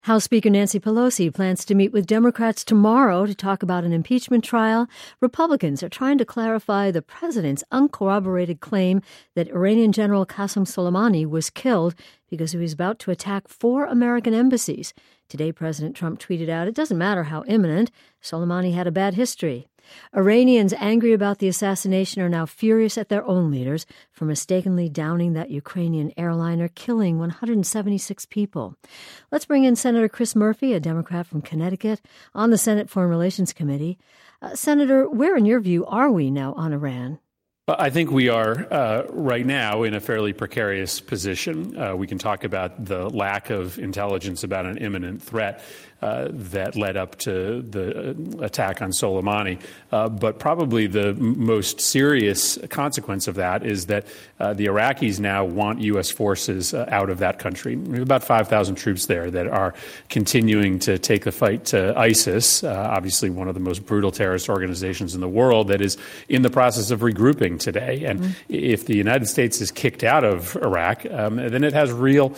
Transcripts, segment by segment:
House Speaker Nancy Pelosi plans to meet with Democrats tomorrow to talk about an impeachment trial. Republicans are trying to clarify the president's uncorroborated claim that Iranian General Qasem Soleimani was killed because he was about to attack 4 American embassies. Today, President Trump tweeted out, "It doesn't matter how imminent, Soleimani had a bad history." Iranians angry about the assassination are now furious at their own leaders for mistakenly downing that Ukrainian airliner, killing 176 people. Let's bring in Senator Chris Murphy, a Democrat from Connecticut, on the Senate Foreign Relations Committee. Senator, where in your view are we now on Iran? I think we are right now in a fairly precarious position. We can talk about the lack of intelligence about an imminent threat that led up to the attack on Soleimani. But probably the most serious consequence of that is that the Iraqis now want U.S. forces out of that country. We have about 5,000 troops there that are continuing to take the fight to ISIS, obviously one of the most brutal terrorist organizations in the world that is in the process of regrouping today. And if the United States is kicked out of Iraq, then it has real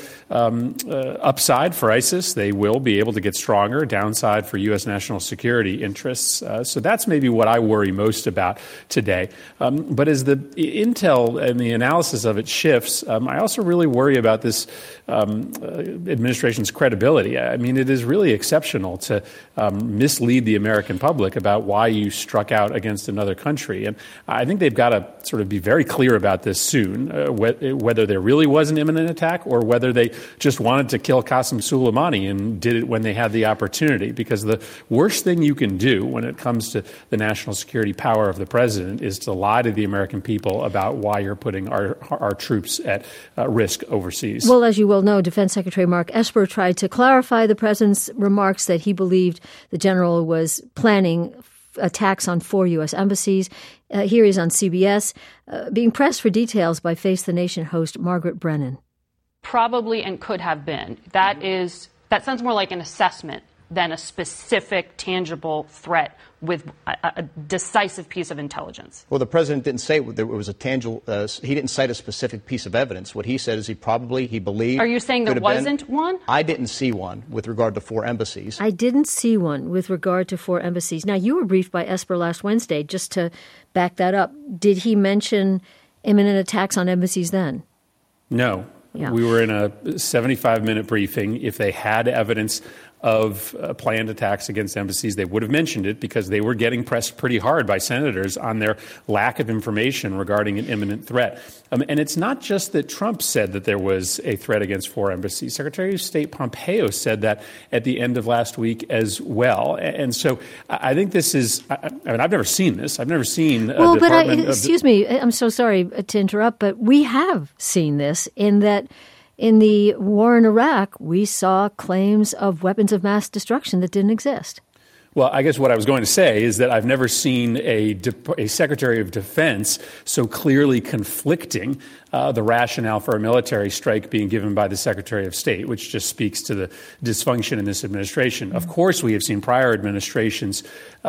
upside for ISIS. They will be able to get stronger, downside for U.S. national security interests. So that's maybe what I worry most about today. But as the intel and the analysis of it shifts, I also really worry about this administration's credibility. I mean, it is really exceptional to mislead the American public about why you struck out against another country. And I think they've got to sort of be very clear about this soon, whether there really was an imminent attack or whether they just wanted to kill Qasem Soleimani and did it when they had the opportunity. Because the worst thing you can do when it comes to the national security power of the president is to lie to the American people about why you're putting our troops at risk overseas. Well, as you well know, Defense Secretary Mark Esper tried to clarify the president's remarks that he believed the general was planning attacks on 4 U.S. embassies. Here he's on CBS, being pressed for details by Face the Nation host Margaret Brennan. Probably and could have been. That sounds more like an assessment than a specific, tangible threat with a decisive piece of intelligence. Well, the president didn't say there was a tangible, he didn't cite a specific piece of evidence. What he said is he believed. Are you saying there wasn't one? I didn't see one with regard to 4 embassies. I didn't see one with regard to 4 embassies. Now, you were briefed by Esper last Wednesday. Just to back that up, did he mention imminent attacks on embassies then? No. Yeah. We were in a 75-minute briefing. If they had evidence of planned attacks against embassies, they would have mentioned it because they were getting pressed pretty hard by senators on their lack of information regarding an imminent threat. And it's not just that Trump said that there was a threat against 4 embassies. Secretary of State Pompeo said that at the end of last week as well. And so I think this is, I've never seen this. I've never seen well, but excuse me, I'm so sorry to interrupt, but we have seen this in that in the war in Iraq, we saw claims of weapons of mass destruction that didn't exist. Well, I guess what I was going to say is that I've never seen a Secretary of Defense so clearly conflicting the rationale for a military strike being given by the Secretary of State, which just speaks to the dysfunction in this administration. Of course, we have seen prior administrations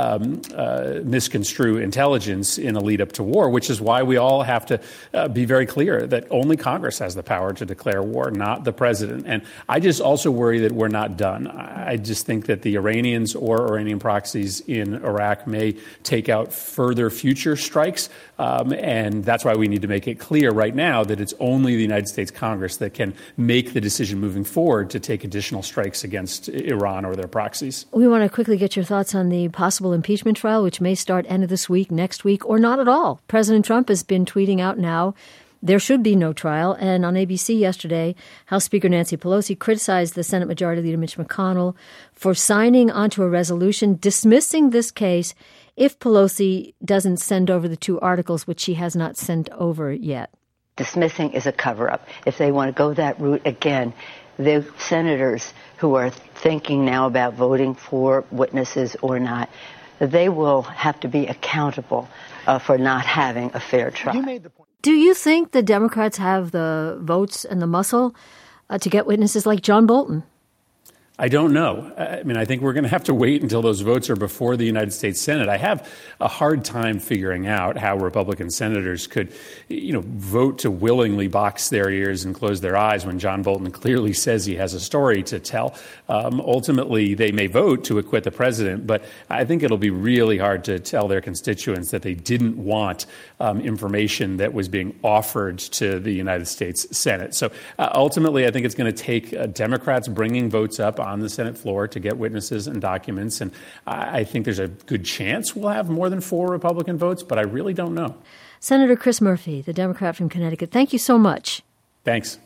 misconstrue intelligence in a lead up to war, which is why we all have to be very clear that only Congress has the power to declare war, not the president. And I just also worry that we're not done. I just think that the Iranians or Iranian proxies in Iraq may take out further future strikes. And that's why we need to make it clear right now that it's only the United States Congress that can make the decision moving forward to take additional strikes against Iran or their proxies. We want to quickly get your thoughts on the possible impeachment trial, which may start end of this week, next week, or not at all. President Trump has been tweeting out now there should be no trial. And on ABC yesterday, House Speaker Nancy Pelosi criticized the Senate Majority Leader Mitch McConnell for signing onto a resolution dismissing this case if Pelosi doesn't send over the 2 articles, which she has not sent over yet. Dismissing is a cover-up. If they want to go that route again, the senators who are thinking now about voting for witnesses or not, they will have to be accountable for not having a fair trial. Do you think the Democrats have the votes and the muscle to get witnesses like John Bolton? I don't know. I mean, I think we're going to have to wait until those votes are before the United States Senate. I have a hard time figuring out how Republican senators could, vote to willingly box their ears and close their eyes when John Bolton clearly says he has a story to tell. Ultimately, they may vote to acquit the president, but I think it'll be really hard to tell their constituents that they didn't want information that was being offered to the United States Senate. So ultimately, I think it's going to take Democrats bringing votes up on the Senate floor to get witnesses and documents. And I think there's a good chance we'll have more than 4 Republican votes, but I really don't know. Senator Chris Murphy, the Democrat from Connecticut, thank you so much. Thanks.